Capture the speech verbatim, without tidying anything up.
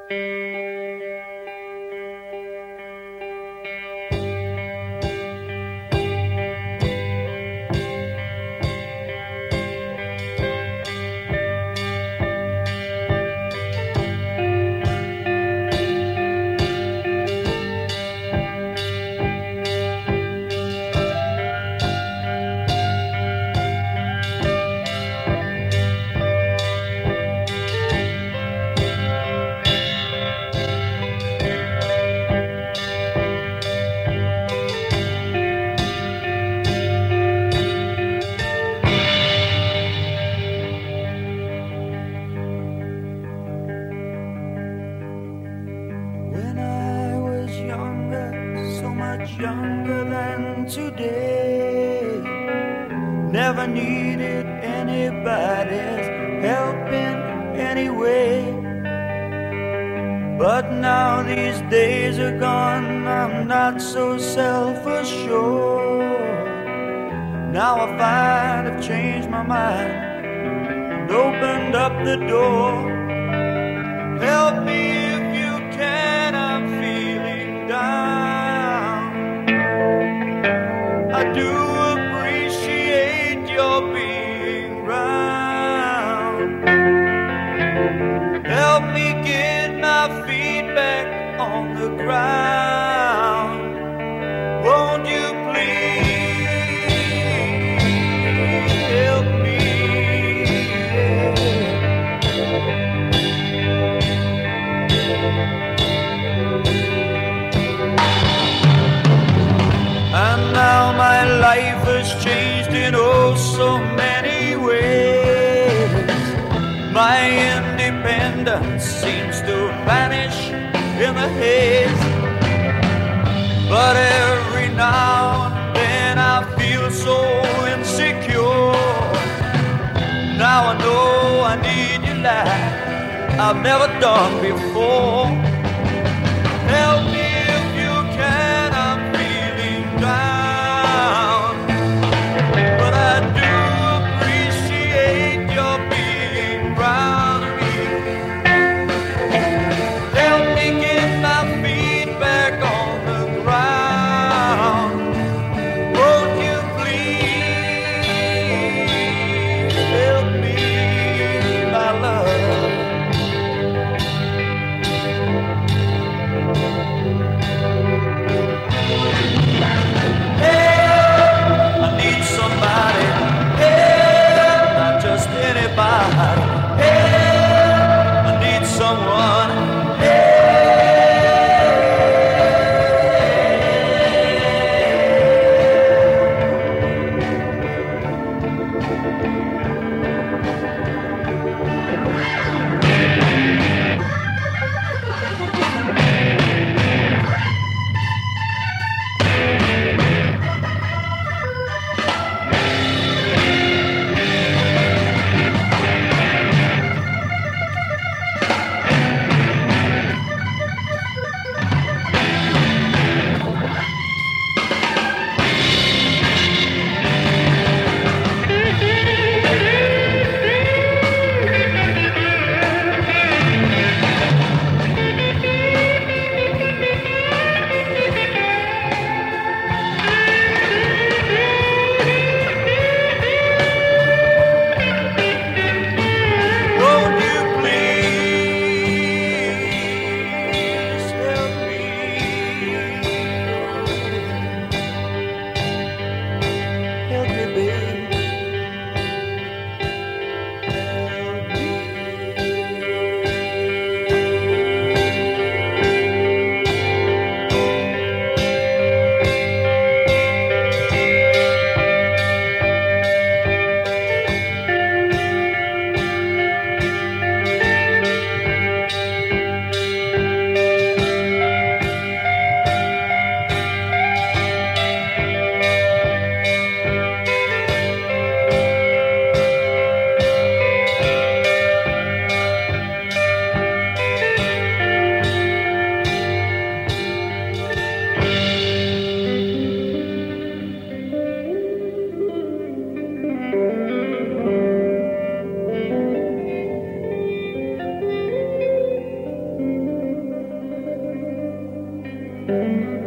Younger than today, never needed anybody's help in any way. But now these days are gone, I'm not so self-assured. Now I find I've changed my mind and opened up the door. Help me if you can, I'm feeling down. I do appreciate your being round. Help me get my feet back on the ground. Won't you please help me? And now my life has changed in oh so many ways. My independence seems to vanish in the haze. But every now and then I feel so insecure. Now I know I need you like I've never done before. Help me if you can, I'm feeling down. But I do appreciate your being proud of me. Help me get my feet back on the ground. Won't you please help me, my love? you.